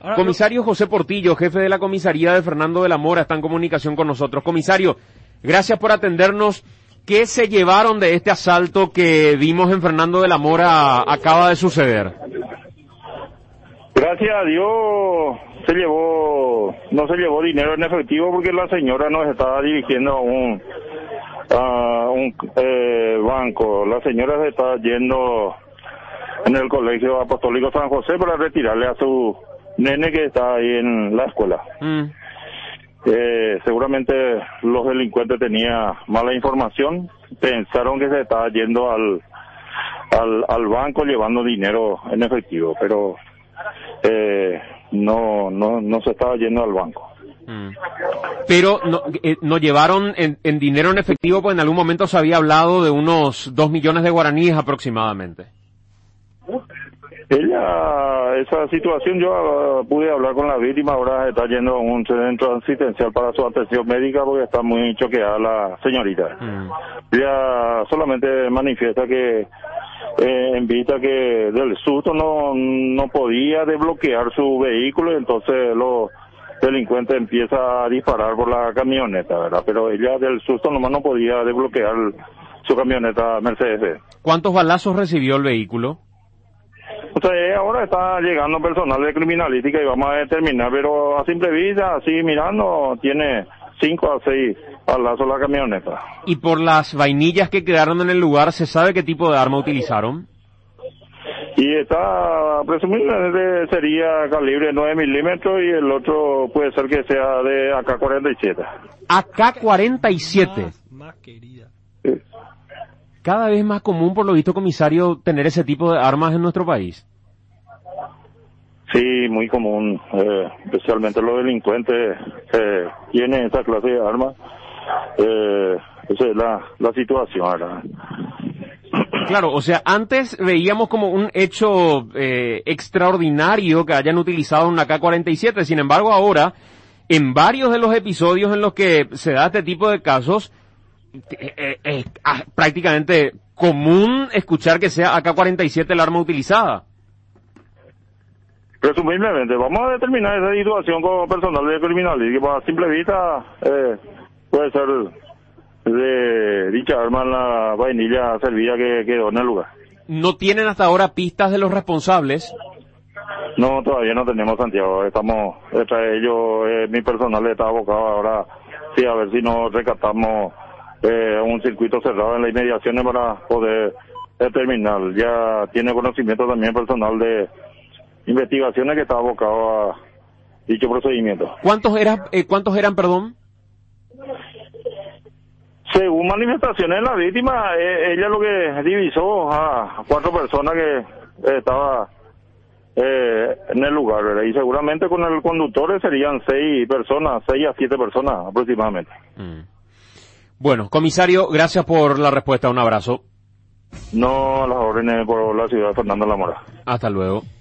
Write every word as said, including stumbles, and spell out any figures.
Ahora, Comisario José Portillo, jefe de la comisaría de Fernando de la Mora, está en comunicación con nosotros. Comisario, gracias por atendernos. ¿Qué se llevaron de este asalto que vimos en Fernando de la Mora acaba de suceder? Gracias a Dios se llevó, no se llevó dinero en efectivo porque la señora nos estaba dirigiendo a un, a un eh, banco. La señora se estaba yendo en el Colegio Apostólico San José para retirarle a su nene que está ahí en la escuela. Mm. Eh, seguramente los delincuentes tenían mala información, pensaron que se estaba yendo al, al, al banco llevando dinero en efectivo, pero eh, no, no, no se estaba yendo al banco. Mm. Pero no, eh, no llevaron en, en dinero en efectivo, pues en algún momento se había hablado de unos dos millones de guaraníes aproximadamente. Ella, esa situación, yo uh, pude hablar con la víctima, ahora está yendo a un centro asistencial para su atención médica porque está muy choqueada la señorita. Mm. Ella solamente manifiesta que eh, en vista que del susto no, no podía desbloquear su vehículo y entonces los delincuentes empiezan a disparar por la camioneta, ¿verdad? Pero ella del susto nomás no podía desbloquear su camioneta Mercedes. ¿Cuántos balazos recibió el vehículo? O sea, ahora está llegando personal de criminalística y vamos a determinar, pero a simple vista, así mirando, tiene cinco a seis balazos la camioneta. ¿Y por las vainillas que quedaron en el lugar, se sabe qué tipo de arma utilizaron? Y está, presumiblemente sería calibre nueve milímetros y el otro puede ser que sea de A K cuarenta y siete. A K cuarenta y siete. Más, más querida. Sí. Cada vez más común, por lo visto, comisario, tener ese tipo de armas en nuestro país. Sí, muy común, eh, especialmente los delincuentes eh, tienen esa clase de armas. Eh, esa es la, la situación, ¿verdad? Claro, o sea, antes veíamos como un hecho eh, extraordinario que hayan utilizado una K cuarenta y siete, sin embargo ahora, en varios de los episodios en los que se da este tipo de casos, es eh, eh, prácticamente común escuchar que sea A K cuarenta y siete el arma utilizada. Presumiblemente, vamos a determinar esa situación con personal de criminalística. A simple vista eh, puede ser de dicha arma la vainilla servida que quedó en el lugar. ¿No tienen hasta ahora pistas de los responsables? No, todavía no tenemos, Santiago. Estamos, entre ellos, eh, mi personal está abocado ahora, sí, a ver si nos rescatamos eh, un circuito cerrado en las inmediaciones para poder determinar. Ya tiene conocimiento también personal de investigaciones que está abocado a dicho procedimiento. ¿Cuántos eran, eh, cuántos eran, perdón? Según manifestaciones de la víctima, eh, ella lo que divisó a cuatro personas que eh, estaba eh, en el lugar, ¿verdad? Y seguramente con el conductor serían seis personas, seis a siete personas aproximadamente. Mm. Bueno, comisario, gracias por la respuesta, un abrazo. No a las órdenes por la ciudad de Fernando de la Mora. Hasta luego.